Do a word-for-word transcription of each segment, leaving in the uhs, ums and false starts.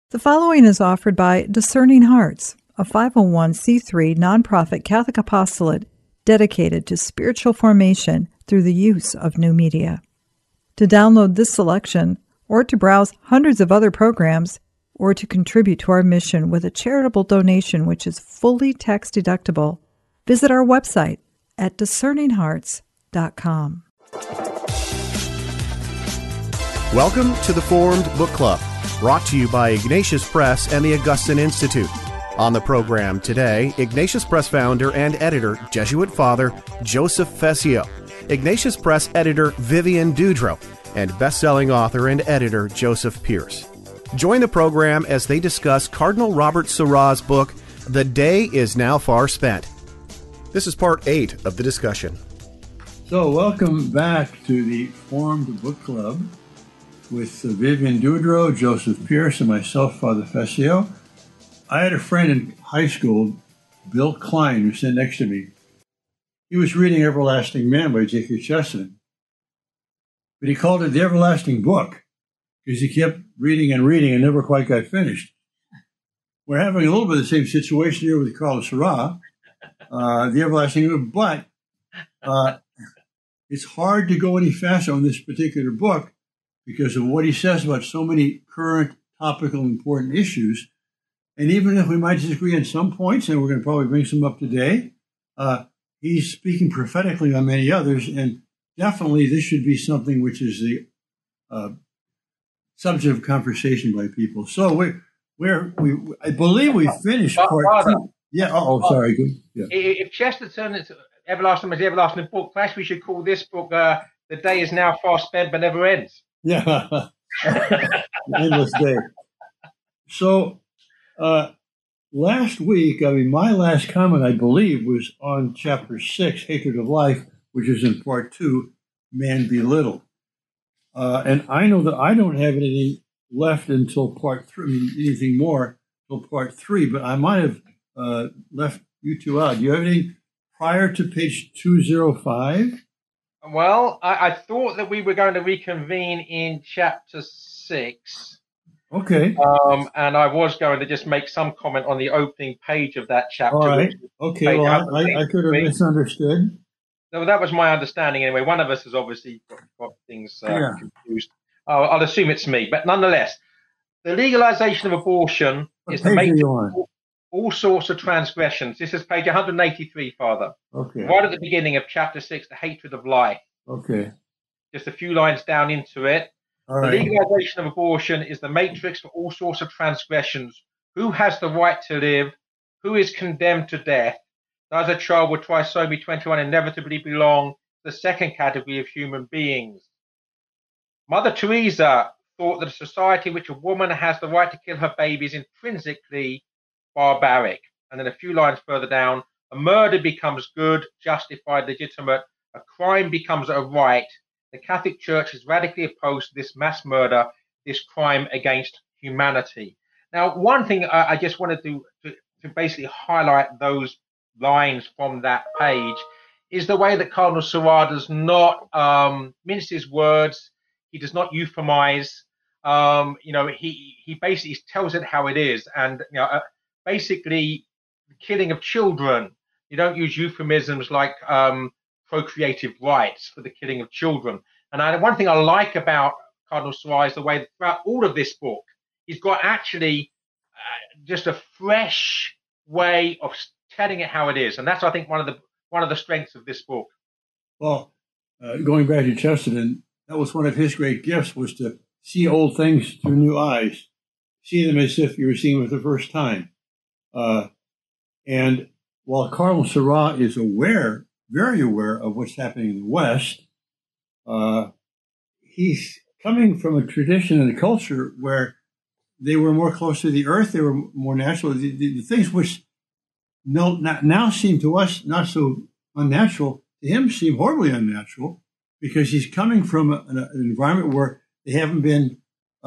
The following is offered by Discerning Hearts, a five oh one c three nonprofit Catholic apostolate dedicated to spiritual formation through the use of new media. To download this selection, or to browse hundreds of other programs, or to contribute to our mission with a charitable donation which is fully tax deductible, visit our website at discerning hearts dot com. Welcome to the Formed Book Club, brought to you by Ignatius Press and the Augustine Institute. On the program today, Ignatius Press founder and editor, Jesuit Father Joseph Fessio, Ignatius Press editor Vivian Dudreau, and best-selling author and editor Joseph Pearce. Join the program as they discuss Cardinal Robert Sarah's book, The Day Is Now Far Spent. This is part eight of the discussion. So, welcome back to the Formed Book Club with uh, Vivian Dudreau, Joseph Pearce, and myself, Father Fessio. I had a friend in high school, Bill Klein, who sat next to me. He was reading Everlasting Man by J K Chesterton, but he called it the Everlasting Book because he kept reading and reading and never quite got finished. We're having a little bit of the same situation here with Carlos Sarah, uh, the Everlasting Book, but uh, it's hard to go any faster on this particular book because of what he says about so many current, topical, important issues. And even if we might disagree on some points, and we're going to probably bring some up today, uh, he's speaking prophetically on many others, and definitely this should be something which is the uh, subject of conversation by people. So we're, we're, we, I believe we finished part Father, two. Yeah, oh, oh sorry. Good. Yeah. If Chesterton is Everlasting is the Everlasting Book, perhaps we should call this book uh, The Day Is Now Far Spent But Never Ends. Yeah, endless day. So uh, last week, I mean, my last comment, I believe, was on chapter six, Hatred of Life, which is in part two, Man Belittled. Uh, and I know that I don't have anything left until part three, I mean, anything more until part three, but I might have uh, left you two out. Do you have anything prior to page two oh five? Well, I, I thought that we were going to reconvene in chapter six. Okay. Um, and I was going to just make some comment on the opening page of that chapter. All right. Okay. Well, I, I, I could have misunderstood. No, that was my understanding anyway. One of us has obviously got, got things uh, yeah. confused. Oh, I'll assume it's me. But nonetheless, the legalization of abortion what is the main all, all sorts of transgressions. This is page one eighty-three, Father. Okay. Right at the beginning of chapter six, the hatred of life. Okay. Just a few lines down into it. All the right. legalization of abortion is the matrix for all sorts of transgressions. Who has the right to live? Who is condemned to death? Does a child with trisomy twenty-one inevitably belong to the second category of human beings? Mother Teresa thought that a society in which a woman has the right to kill her baby is intrinsically barbaric. And then a few lines further down, a murder becomes good, justified, legitimate. A crime becomes a right. The Catholic Church is radically opposed to this mass murder, this crime against humanity. Now, one thing I, I just wanted to, to, to basically highlight those lines from that page is the way that Cardinal Sarah does not um, mince his words. He does not euphemize. Um, you know, he he basically tells it how it is. And you know, uh, basically, the killing of children. You don't use euphemisms like um, procreative rights for the killing of children. And I, one thing I like about Cardinal Sarah is the way that throughout all of this book, he's got actually uh, just a fresh way of telling it how it is. And that's, I think, one of the one of the strengths of this book. Well, uh, going back to Chesterton, that was one of his great gifts, was to see old things through new eyes, see them as if you were seeing them for the first time. Uh, and while Cardinal Sarah is aware, very aware of what's happening in the West, uh, he's coming from a tradition and a culture where they were more close to the earth, they were more natural. The, the, the things which no, not, now seem to us not so unnatural, to him seem horribly unnatural, because he's coming from a, an, an environment where they haven't been,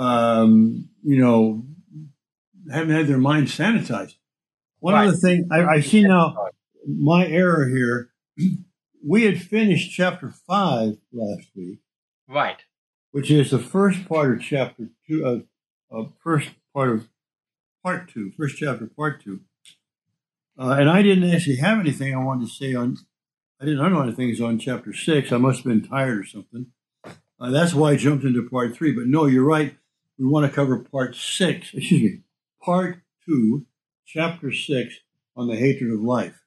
um, you know, haven't had their minds sanitized. One right. other thing, I, I see now my error here. We had finished chapter five last week, right? Which is the first part of chapter two, of uh, uh, first part of part two, first chapter, part two. Uh, and I didn't actually have anything I wanted to say on, I didn't underline things on chapter six. I must have been tired or something. Uh, that's why I jumped into part three. But no, you're right. We want to cover part six, excuse me, part two, chapter six on the hatred of life.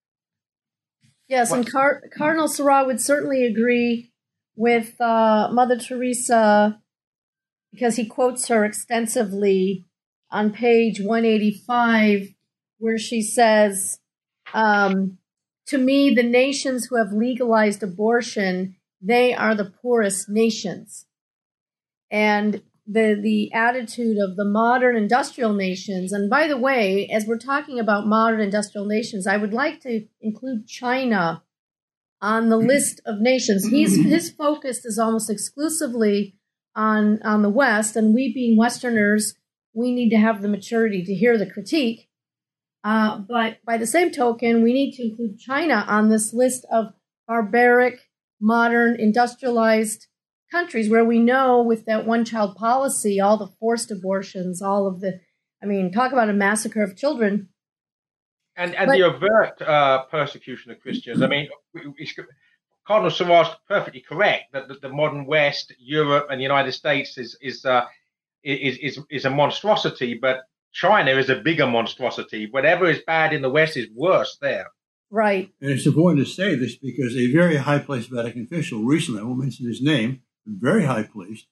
Yes, and Car- Cardinal Sarah would certainly agree with uh, Mother Teresa because he quotes her extensively on page one eighty-five, where she says, um, to me, the nations who have legalized abortion, they are the poorest nations. And the the attitude of the modern industrial nations, and by the way, as we're talking about modern industrial nations, I would like to include China on the list of nations. He's, his focus is almost exclusively on, on the West, and we being Westerners, we need to have the maturity to hear the critique. Uh, but by the same token, we need to include China on this list of barbaric, modern, industrialized countries where we know with that one-child policy, all the forced abortions, all of the, I mean, talk about a massacre of children. And and but, the overt uh, persecution of Christians. I mean, it's, Cardinal Sarah's perfectly correct that the, the modern West, Europe, and the United States is is, uh, is is is a monstrosity, but China is a bigger monstrosity. Whatever is bad in the West is worse there. Right. And it's important to say this because a very high-placed Vatican official recently, I won't mention his name, very high-placed,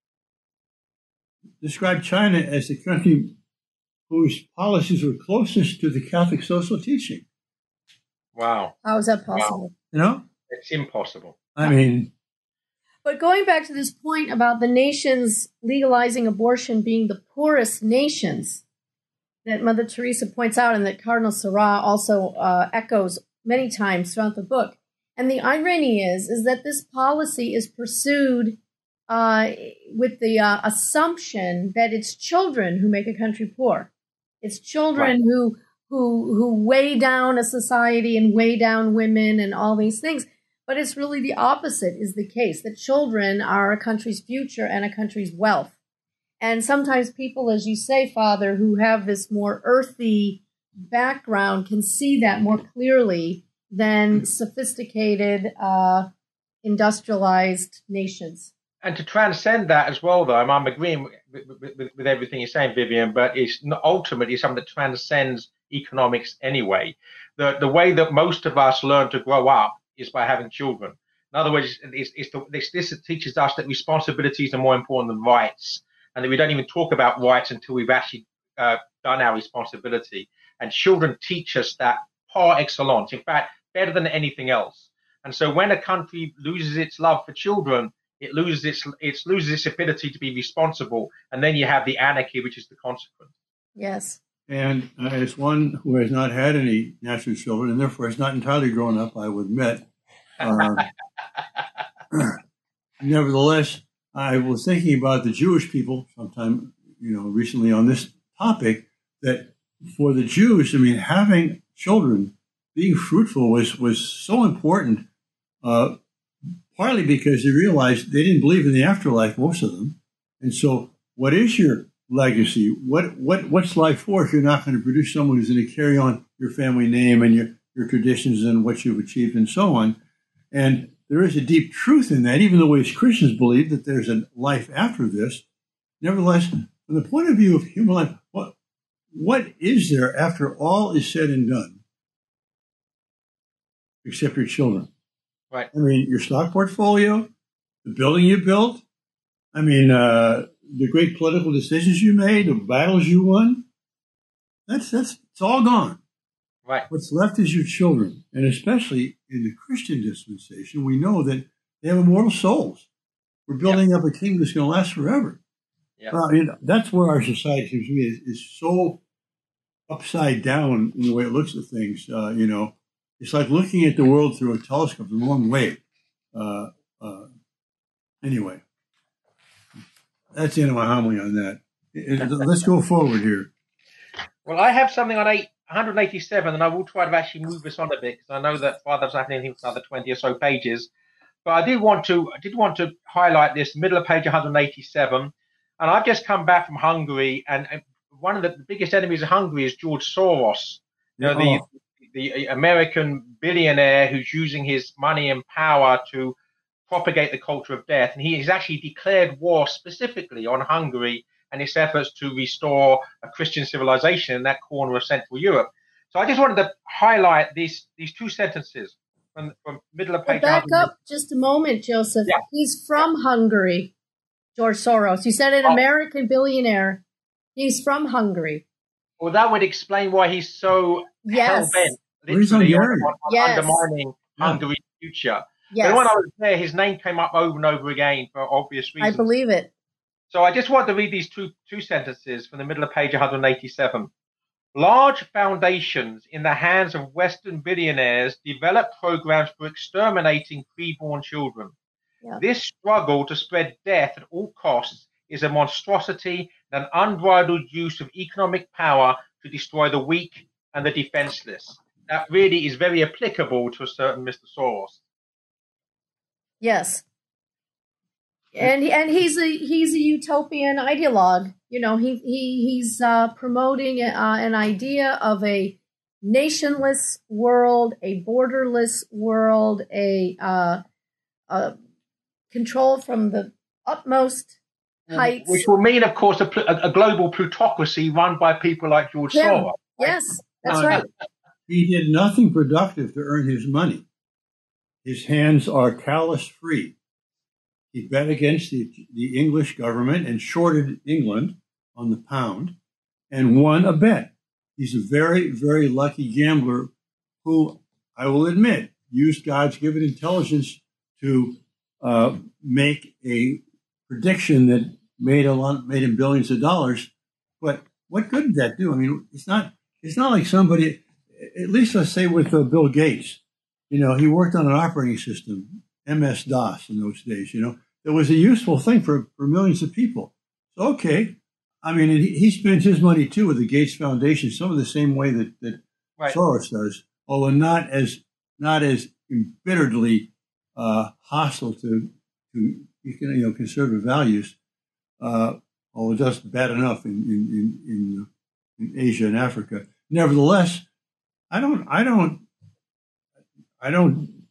described China as the country whose policies were closest to the Catholic social teaching. Wow. How is that possible? Wow. You know? It's impossible. I mean... But going back to this point about the nations legalizing abortion being the poorest nations that Mother Teresa points out and that Cardinal Sarah also uh, echoes many times throughout the book. And the irony is, is that this policy is pursued uh, with the uh, assumption that it's children who make a country poor. It's children right. who who who weigh down a society and weigh down women and all these things. But it's really the opposite is the case, that children are a country's future and a country's wealth. And sometimes people, as you say, Father, who have this more earthy background can see that more clearly than sophisticated, uh, industrialized nations. And to transcend that as well, though, I'm, I'm agreeing with, with, with everything you're saying, Vivian, but it's not ultimately something that transcends economics anyway. The the way that most of us learn to grow up is by having children. In other words, it's, it's the, this, this teaches us that responsibilities are more important than rights, and that we don't even talk about rights until we've actually uh, done our responsibility. And children teach us that par excellence, in fact, better than anything else. And so when a country loses its love for children, it loses its it loses its ability to be responsible, and then you have the anarchy, which is the consequence. Yes. And uh, as one who has not had any natural children, and therefore has not entirely grown up, I would admit, uh, nevertheless, I was thinking about the Jewish people sometime, you know, recently on this topic, that for the Jews, I mean, having children, being fruitful was was so important. Uh, Partly because they realized they didn't believe in the afterlife, most of them. And so what is your legacy? What what what's life for if you're not going to produce someone who's going to carry on your family name and your, your traditions and what you've achieved and so on? And there is a deep truth in that, even though we as Christians believe that there's a life after this. Nevertheless, from the point of view of human life, what what is there after all is said and done except your children? Right. I mean, your stock portfolio, the building you built, I mean, uh, the great political decisions you made, the battles you won, that's, that's, it's all gone. Right. What's left is your children. And especially in the Christian dispensation, we know that they have immortal souls. We're building yep. up a kingdom that's going to last forever. Yep. Uh, you know, that's where our society seems to be is, is so upside down in the way it looks at things, uh, you know. It's like looking at the world through a telescope the wrong way. Uh, uh, anyway, that's the end of my homily on that. Let's go forward here. Well, I have something on eight, one eighty-seven, and I will try to actually move this on a bit because I know that Father doesn't have anything for another twenty or so pages. But I did want to, I did want to highlight this middle of page one eighty-seven, and I've just come back from Hungary, and one of the biggest enemies of Hungary is George Soros, you know, the, Oh. the American billionaire who's using his money and power to propagate the culture of death. And he has actually declared war specifically on Hungary and its efforts to restore a Christian civilization in that corner of Central Europe. So I just wanted to highlight these these two sentences from, from middle of page. Well, back up just a moment, Joseph. Yeah. He's from Hungary, George Soros. You said an Oh. American billionaire. He's from Hungary. Well, that would explain why he's so Yes. hell-bent, Well, he's literally, on, Hungarian. on, on Yes. undermining Yeah. Hungary's future. Yes, But when I was there, his name came up over and over again for obvious I reasons. believe it. So I just wanted to read these two two sentences from the middle of page one eighty-seven. Large foundations in the hands of Western billionaires develop programs for exterminating preborn children. Yeah. This struggle to spread death at all costs is a monstrosity and an unbridled use of economic power to destroy the weak and the defenseless. That really is very applicable to a certain Mister Soros. Yes. And he, and he's a he's a utopian ideologue. You know, he he he's uh, promoting uh, an idea of a nationless world, a borderless world, a uh, uh, control from the utmost heights. Which will mean, of course, a, pl- a global plutocracy run by people like George Him. Soros. Yes, that's Uh, right. He did nothing productive to earn his money. His hands are callous free. He bet against the, the English government and shorted England on the pound and won a bet. He's a very, very lucky gambler who, I will admit, used God's given intelligence to uh, make a prediction that made a lot, made him billions of dollars. But what good did that do? I mean, it's not, it's not like somebody, at least let's say with uh, Bill Gates, you know, he worked on an operating system, M S DOS in those days, you know, that was a useful thing for, for millions of people. So, okay. I mean, he, he spends his money too with the Gates Foundation, some of the same way that, that Right. Soros does, although not as, not as embitteredly uh, hostile to, to, you know, conservative values, uh, although just bad enough in, in, in, in, in Asia and Africa. Nevertheless, I don't, I don't, I don't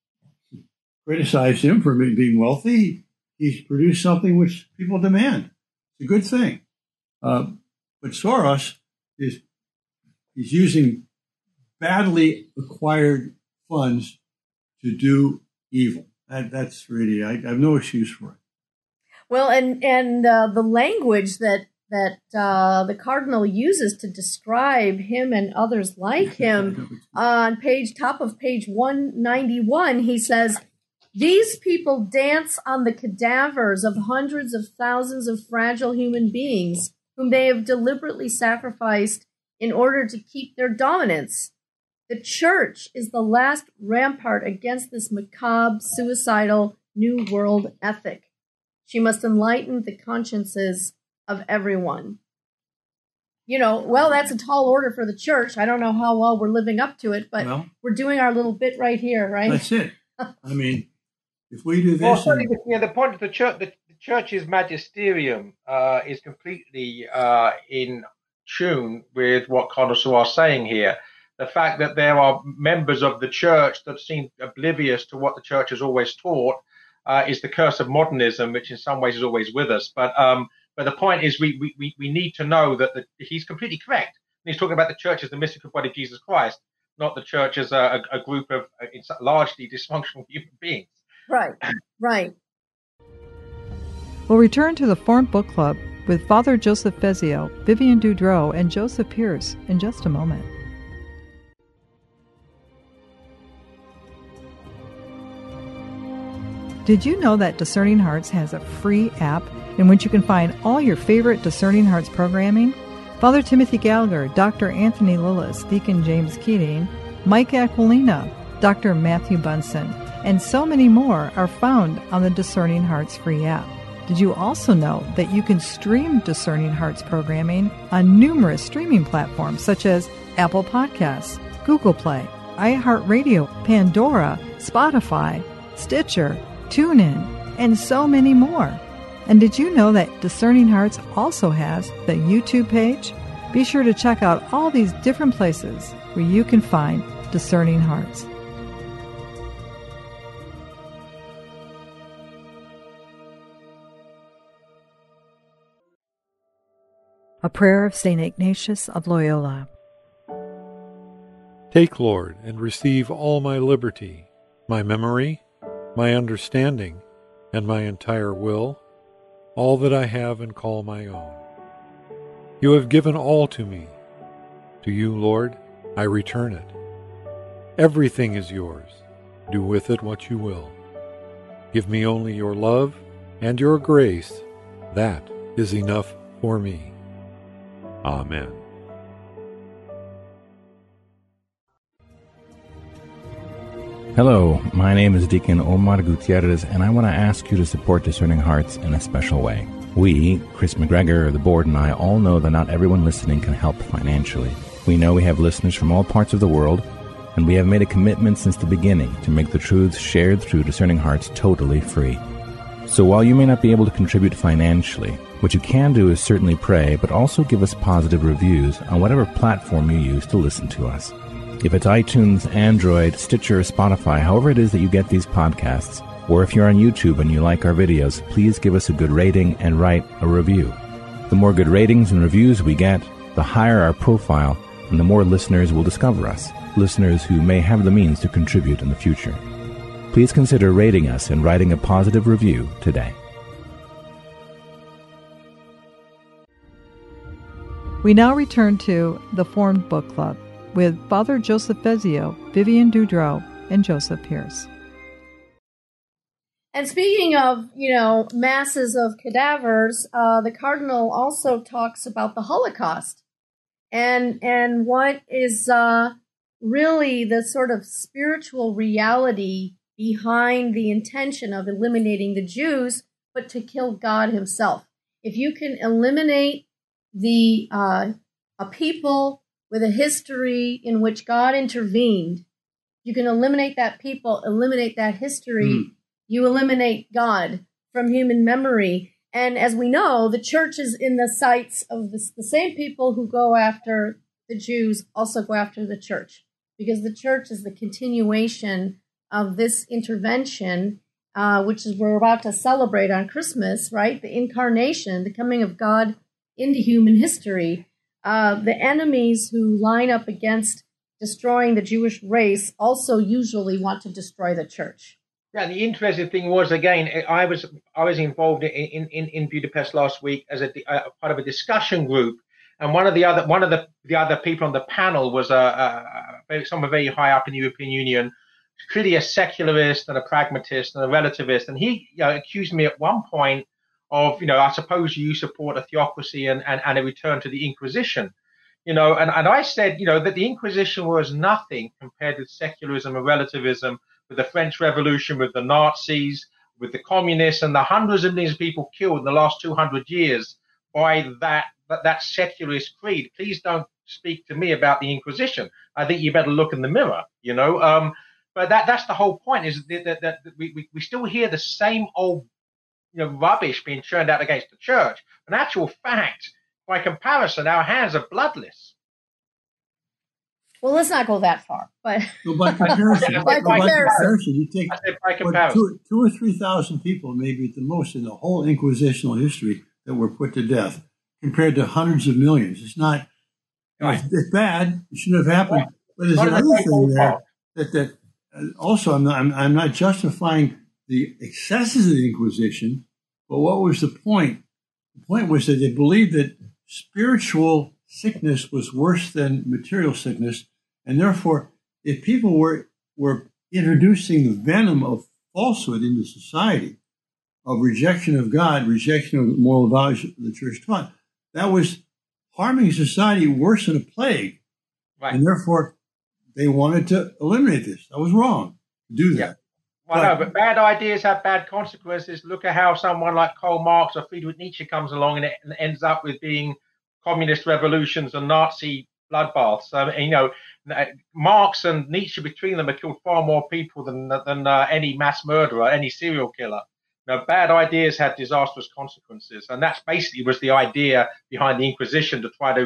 criticize him for being wealthy. He's produced something which people demand. It's a good thing. Uh, but Soros is he's using badly acquired funds to do evil. That, that's really, I, I have no excuse for it. Well, and and uh, the language that that uh, the cardinal uses to describe him and others like him on page top of page one ninety-one, he says, "These people dance on the cadavers of hundreds of thousands of fragile human beings whom they have deliberately sacrificed in order to keep their dominance. The church is the last rampart against this macabre, suicidal New World ethic. She must enlighten the consciences of everyone." You know, well, that's a tall order for the church. I don't know how well we're living up to it, but Well, we're doing our little bit right here, right? that's it. I mean, if we do Well, this, certainly, and, the, you know, the point of the church, the, the church's magisterium uh, is completely uh, in tune with what Cardinal Soros is saying here. The fact that there are members of the church that seem oblivious to what the church has always taught uh, is the curse of modernism, which in some ways is always with us. But um, but the point is, we we, we need to know that the, he's completely correct. He's talking about the church as the mystical body of Jesus Christ, not the church as a, a group of uh, largely dysfunctional human beings. Right, right. We'll return to the Formed Book Club with Father Joseph Fezio, Vivian Dudreau, and Joseph Pearce in just a moment. Did you know that Discerning Hearts has a free app in which you can find all your favorite Discerning Hearts programming? Father Timothy Gallagher, Doctor Anthony Lillis, Deacon James Keating, Mike Aquilina, Doctor Matthew Bunson, and so many more are found on the Discerning Hearts free app. Did you also know that you can stream Discerning Hearts programming on numerous streaming platforms such as Apple Podcasts, Google Play, iHeartRadio, Pandora, Spotify, Stitcher, TuneIn, and so many more? And did you know that Discerning Hearts also has the YouTube page, Be sure to check out all these different places where you can find Discerning Hearts. A prayer of Saint Ignatius of Loyola. Take, Lord, and receive all my liberty, my memory, my understanding, and my entire will, all that I have and call my own. You have given all to me. To you, Lord, I return it. Everything is yours. Do with it what you will. Give me only your love and your grace. That is enough for me. Amen. Hello, my name is Deacon Omar Gutierrez, and I want to ask you to support Discerning Hearts in a special way. We, Chris McGregor, the board, and I all know that not everyone listening can help financially. We know we have listeners from all parts of the world, and we have made a commitment since the beginning to make the truths shared through Discerning Hearts totally free. So while you may not be able to contribute financially, what you can do is certainly pray, but also give us positive reviews on whatever platform you use to listen to us. If it's iTunes, Android, Stitcher, or Spotify, however it is that you get these podcasts, or if you're on YouTube and you like our videos, please give us a good rating and write a review. The more good ratings and reviews we get, the higher our profile, and the more listeners will discover us, listeners who may have the means to contribute in the future. Please consider rating us and writing a positive review today. We now return to the Formed Book Club with Father Joseph Fezio, Vivian Dudreau, and Joseph Pearce. And speaking of, you know, masses of cadavers, uh, the Cardinal also talks about the Holocaust and and what is uh, really the sort of spiritual reality behind the intention of eliminating the Jews, but to kill God himself. If you can eliminate the uh, a people with a history in which God intervened, you can eliminate that people, eliminate that history. Mm. You eliminate God from human memory. And as we know, the church is in the sights of the, the same people who go after the Jews also go after the church, because the church is the continuation of this intervention, uh, which is we're about to celebrate on Christmas, right? The incarnation, the coming of God into human history. Uh, the enemies who line up against destroying the Jewish race also usually want to destroy the church. Yeah, the interesting thing was, again, I was I was involved in in, in Budapest last week as a, a part of a discussion group, and one of the other one of the, the other people on the panel was a, a someone very high up in the European Union, clearly a secularist and a pragmatist and a relativist, and he you know, accused me at one point of, you know, I suppose you support a theocracy and, and, and a return to the Inquisition. You know, and, and I said, you know, that the Inquisition was nothing compared with secularism and relativism, with the French Revolution, with the Nazis, with the communists, and the hundreds of millions of people killed in the last two hundred years by that, that, that secularist creed. Please don't speak to me about the Inquisition. I think you better look in the mirror, you know. Um, but that that's the whole point, is that, that, that we, we, we still hear the same old, you know, rubbish being churned out against the church. In actual fact, by comparison, our hands are bloodless. Well, let's not go that far, but so by comparison, by, by comparison. comparison, you take by comparison. Two, two or three thousand people, maybe at the most, in the whole Inquisitional history that were put to death, compared to hundreds of millions. It's not. Right. It's, it's bad. It shouldn't have happened. Right. But there's another thing there that that uh, also I'm not I'm, I'm not justifying the excesses of the Inquisition, but what was the point? The point was that they believed that spiritual sickness was worse than material sickness, and therefore, if people were were introducing the venom of falsehood into society, of rejection of God, rejection of the moral values the church taught, that was harming society worse than a plague. Right. And therefore, they wanted to eliminate this. That was wrong to do that. Yeah. Well, but, no, but bad ideas have bad consequences. Look at how someone like Karl Marx or Friedrich Nietzsche comes along and it ends up with being communist revolutions and Nazi bloodbaths. Um, you know, Marx and Nietzsche between them have killed far more people than than uh, any mass murderer, any serial killer. You know, bad ideas have disastrous consequences, and that's basically was the idea behind the Inquisition, to try to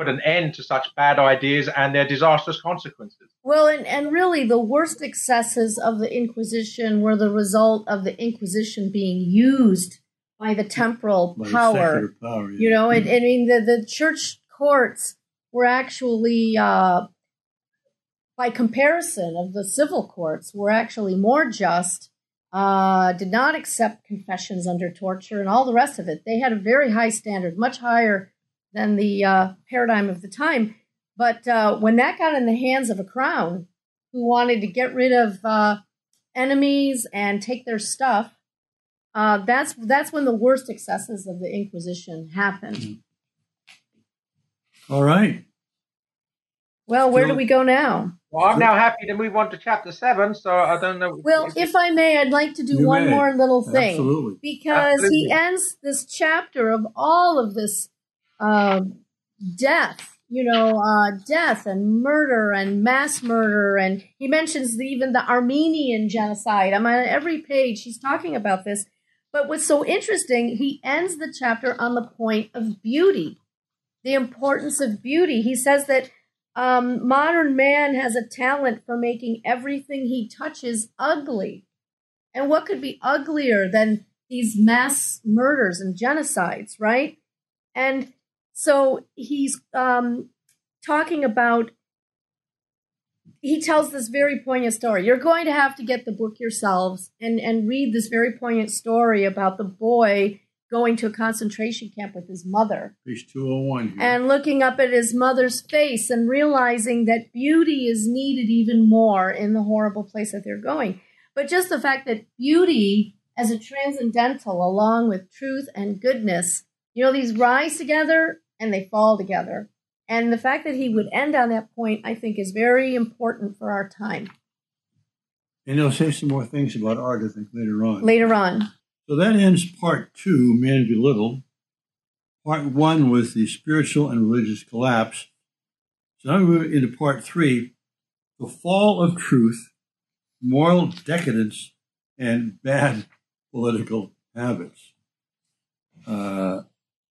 put an end to such bad ideas and their disastrous consequences. Well, and, and really the worst excesses of the Inquisition were the result of the Inquisition being used by the temporal by power. The power yeah. You know, and, and I mean, the, the church courts were actually, uh, by comparison of the civil courts, were actually more just, uh, did not accept confessions under torture and all the rest of it. They had a very high standard, much higher than the uh, paradigm of the time. But uh, when that got in the hands of a crown who wanted to get rid of uh, enemies and take their stuff, uh, that's that's when the worst excesses of the Inquisition happened. All right. Well, where So, do we go now? Well, I'm now happy to move on to chapter seven, so I don't know. Well, if I may, I'd like to do You one may. more little thing. Absolutely. Because Absolutely. he ends this chapter of all of this uh, death, you know, uh, death and murder and mass murder. And he mentions the, even the Armenian genocide. I'm on every page. He's talking about this. But what's so interesting, he ends the chapter on the point of beauty, the importance of beauty. He says that um, modern man has a talent for making everything he touches ugly. And what could be uglier than these mass murders and genocides, right? And so he's um, talking about, he tells this very poignant story. You're going to have to get the book yourselves and, and read this very poignant story about the boy going to a concentration camp with his mother. Page two oh one. Here. And looking up at his mother's face and realizing that beauty is needed even more in the horrible place that they're going. But just the fact that beauty as a transcendental along with truth and goodness, you know, these rise together and they fall together. And the fact that he would end on that point, I think, is very important for our time. And he'll say some more things about art, I think, later on. Later on. So that ends part two, Man Belittled. Part one was the spiritual and religious collapse. So now we move into part three, the fall of truth, moral decadence, and bad political habits. Uh,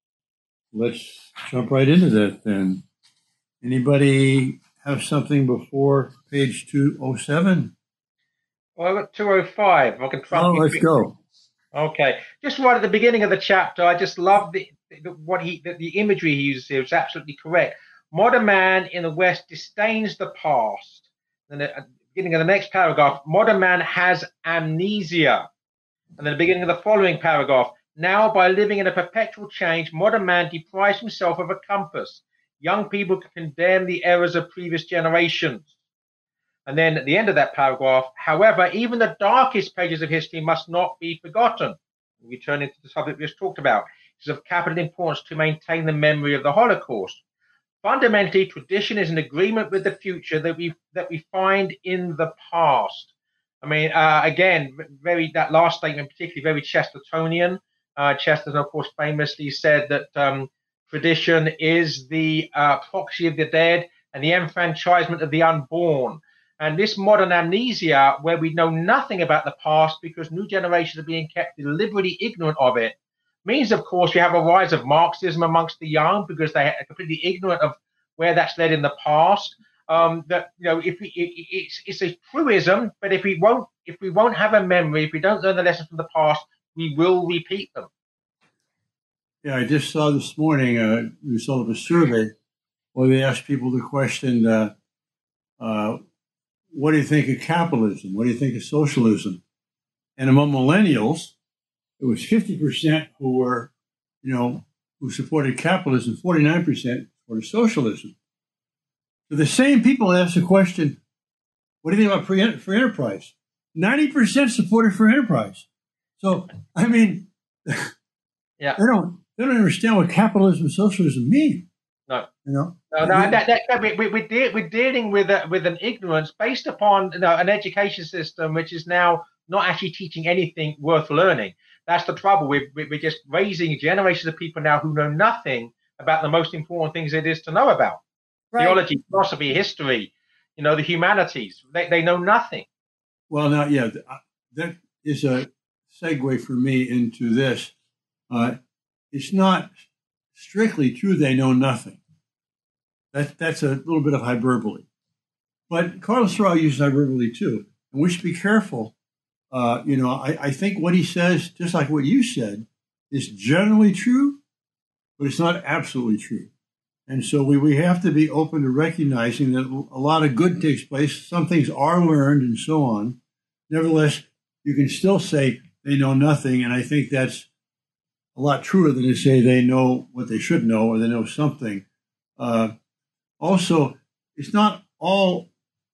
let's jump right into that then. Anybody have something before page two oh seven? Well, I've got two oh five. I can try. Oh, let's go. Okay, just right at the beginning of the chapter, I just love the, the what he the, the imagery he uses here is absolutely correct. Modern man in the West disdains the past. And at the beginning of the next paragraph, modern man has amnesia. And then the beginning of the following paragraph, now by living in a perpetual change, modern man deprives himself of a compass. Young people can condemn the errors of previous generations. And then at the end of that paragraph, however, even the darkest pages of history must not be forgotten. Returning to the subject we just talked about, it is of capital importance to maintain the memory of the Holocaust. Fundamentally, tradition is an agreement with the future that we that we find in the past. I mean, uh, again, very that last statement, particularly very Chestertonian. Uh, Chesterton, of course, famously said that um, tradition is the uh, proxy of the dead and the enfranchisement of the unborn. And this modern amnesia, where we know nothing about the past because new generations are being kept deliberately ignorant of it, means, of course, you have a rise of Marxism amongst the young because they are completely ignorant of where that's led in the past. Um, that you know, if we, it, it's it's a truism, but if we won't if we won't have a memory, if we don't learn the lessons from the past, we will repeat them. Yeah, I just saw this morning a result of a survey where they asked people the question, uh, uh, what do you think of capitalism? What do you think of socialism? And among millennials, it was fifty percent who were, you know, who supported capitalism, forty-nine percent supported socialism. So the same people asked the question, what do you think about free, free enterprise? ninety percent supported free enterprise. So, I mean, yeah, they don't they don't understand what capitalism and socialism mean. No. You know? No, no, that, that, we, we, we're, de- we're dealing with a, with an ignorance based upon you know, an education system which is now not actually teaching anything worth learning. That's the trouble. We're, we're just raising generations of people now who know nothing about the most important things it is to know about. Right. Theology, philosophy, history, you know, the humanities. They, they know nothing. Well, now, yeah, that is a segue for me into this. Uh, it's not strictly true they know nothing. That, that's a little bit of hyperbole. But Carlos Serra uses hyperbole too. And we should be careful. Uh, you know, I, I think what he says, just like what you said, is generally true, but it's not absolutely true. And so we, we have to be open to recognizing that a lot of good takes place. Some things are learned and so on. Nevertheless, you can still say they know nothing. And I think that's a lot truer than to say they know what they should know or they know something. Uh, also, it's not all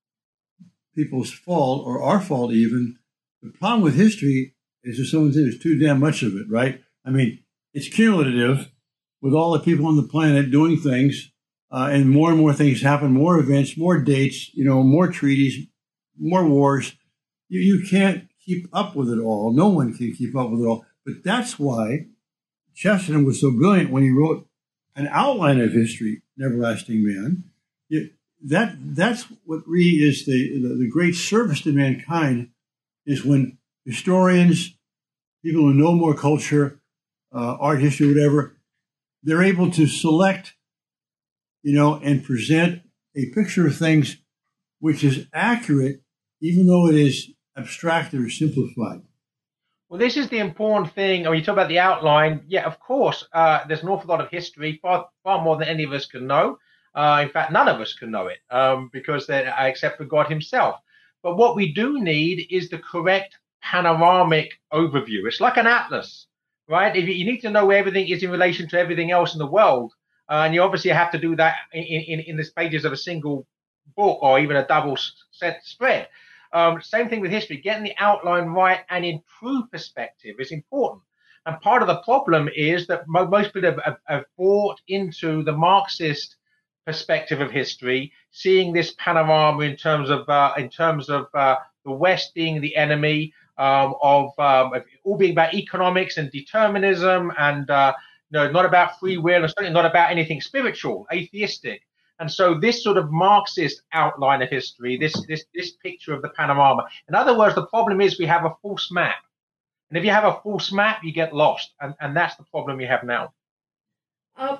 people's fault or our fault even. The problem with history is that someone said there's too damn much of it, right? I mean, it's cumulative with all the people on the planet doing things, uh, and more and more things happen, more events, more dates, you know, more treaties, more wars. You, you can't keep up with it all. No one can keep up with it all. But that's why Chesterton was so brilliant when he wrote an outline of history, Neverlasting Man. It, that that's what really is the, the, the great service to mankind, is when historians, people who know more culture, uh, art history, whatever, they're able to select, you know, and present a picture of things which is accurate, even though it is abstracted or simplified. Well, this is the important thing. I mean, you talk about the outline. Yeah, of course, uh, there's an awful lot of history, far, far more than any of us can know. Uh, in fact, none of us can know it, um, because they're, except for God himself. But what we do need is the correct panoramic overview. It's like an atlas, right? If you, you need to know where everything is in relation to everything else in the world, uh, and you obviously have to do that in, in, in the pages of a single book or even a double set spread. Um, same thing with history. Getting the outline right and in true perspective is important. And part of the problem is that mo- most people have, have, have bought into the Marxist perspective of history, seeing this panorama in terms of uh, in terms of uh, the West being the enemy, um, of, um, of all being about economics and determinism, and uh, you know, not about free will, and certainly not about anything spiritual, atheistic. And so this sort of Marxist outline of history, this this this picture of the panorama. In other words, the problem is we have a false map. And if you have a false map, you get lost. And, and that's the problem you have now. Uh,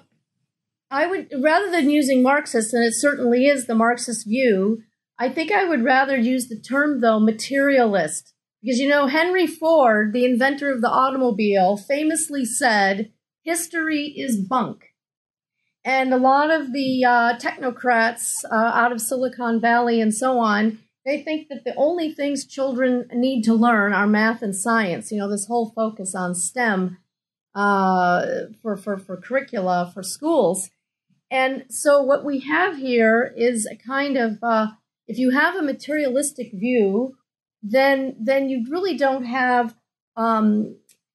I would, rather than using Marxist, and it certainly is the Marxist view, I think I would rather use the term, though, materialist. Because, you know, Henry Ford, the inventor of the automobile, famously said, history is bunk. And a lot of the uh, technocrats uh, out of Silicon Valley and so on, they think that the only things children need to learn are math and science. You know, this whole focus on STEM uh, for, for, for curricula for schools. And so what we have here is a kind of, uh, if you have a materialistic view, then then you really don't have um,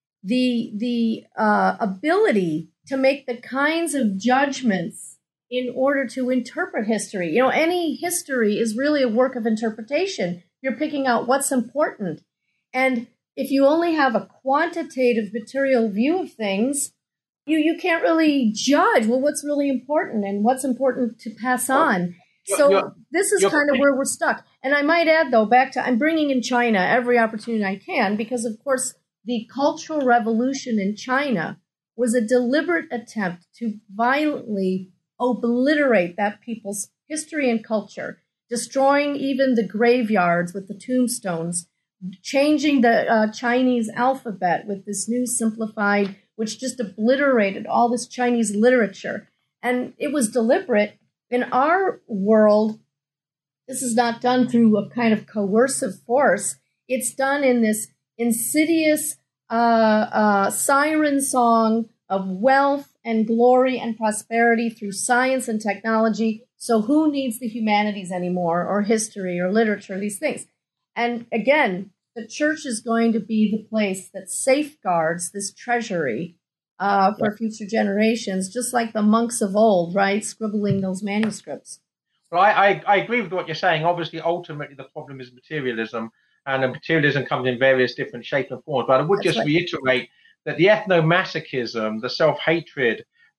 the the uh, ability to make the kinds of judgments in order to interpret history. You know, any history is really a work of interpretation. You're picking out what's important. And if you only have a quantitative material view of things, you, you can't really judge, well, what's really important and what's important to pass on. So you're, this is kind of where we're stuck. And I might add, though, back to, I'm bringing in China every opportunity I can, because, of course, the Cultural Revolution in China was a deliberate attempt to violently obliterate that people's history and culture, destroying even the graveyards with the tombstones, changing the uh, Chinese alphabet with this new simplified, which just obliterated all this Chinese literature. And it was deliberate. In our world, this is not done through a kind of coercive force. It's done in this insidious uh, uh, siren song of wealth and glory and prosperity through science and technology. So who needs the humanities anymore, or history or literature, these things? And again, the church is going to be the place that safeguards this treasury uh, for future generations, just like the monks of old, right, scribbling those manuscripts. Well, I, I, I agree with what you're saying. Obviously, ultimately, the problem is materialism, and the materialism comes in various different shapes and forms. But I would That's just right. reiterate that the ethnomasochism, the self-hatred,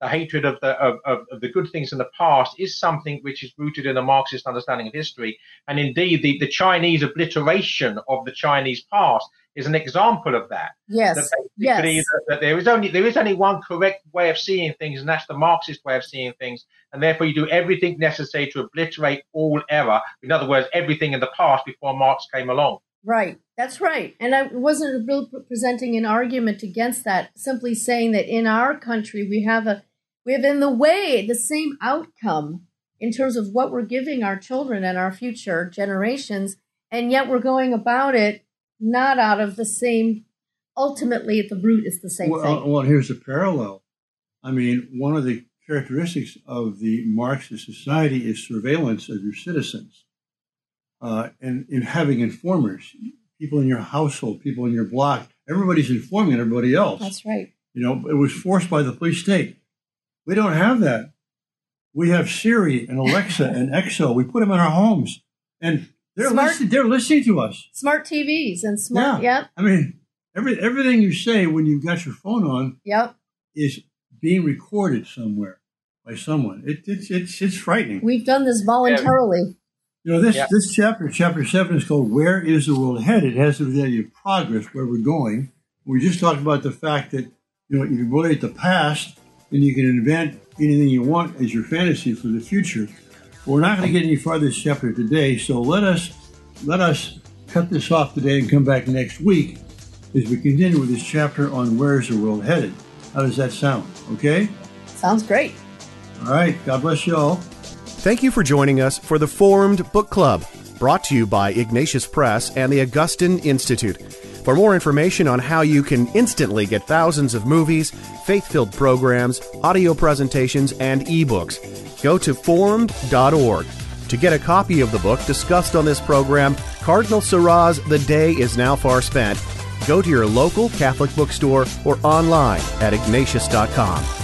the hatred of the of, of, of the good things in the past is something which is rooted in a Marxist understanding of history. And indeed, the, the Chinese obliteration of the Chinese past is an example of that. Yes. That basically yes. That, that there is only there is only one correct way of seeing things, and that's the Marxist way of seeing things. And therefore, you do everything necessary to obliterate all error. In other words, everything in the past before Marx came along. Right. That's right. And I wasn't really presenting an argument against that, simply saying that in our country, we have a, we have in the way the same outcome in terms of what we're giving our children and our future generations. And yet we're going about it not out of the same, ultimately at the root is the same well, thing. Well, here's a parallel. I mean, one of the characteristics of the Marxist society is surveillance of your citizens. Uh, and in having informers, people in your household, people in your block, everybody's informing everybody else. That's right. You know, it was forced by the police state. We don't have that. We have Siri and Alexa and Exo. We put them in our homes, and they're Smart, listening. They're listening to us. Smart T Vs and smart. Yeah. Yep. I mean, every everything you say when you've got your phone on. Yep. Is being recorded somewhere by someone. It, it's it's it's frightening. We've done this voluntarily. You know, this Yeah. this chapter, chapter seven, is called "Where is the World Headed?" It has to do with the idea of progress, where we're going. We just talked about the fact that, you know, you can relate the past, and you can invent anything you want as your fantasy for the future. But we're not going to get any farther this chapter today, so let us let us cut this off today and come back next week as we continue with this chapter on "Where is the World Headed?" How does that sound? Okay? Sounds great. All right. God bless you all. Thank you for joining us for the Formed Book Club, brought to you by Ignatius Press and the Augustine Institute. For more information on how you can instantly get thousands of movies, faith-filled programs, audio presentations, and ebooks, go to formed dot org. To get a copy of the book discussed on this program, Cardinal Seurat's The Day Is Now Far Spent, go to your local Catholic bookstore or online at ignatius dot com.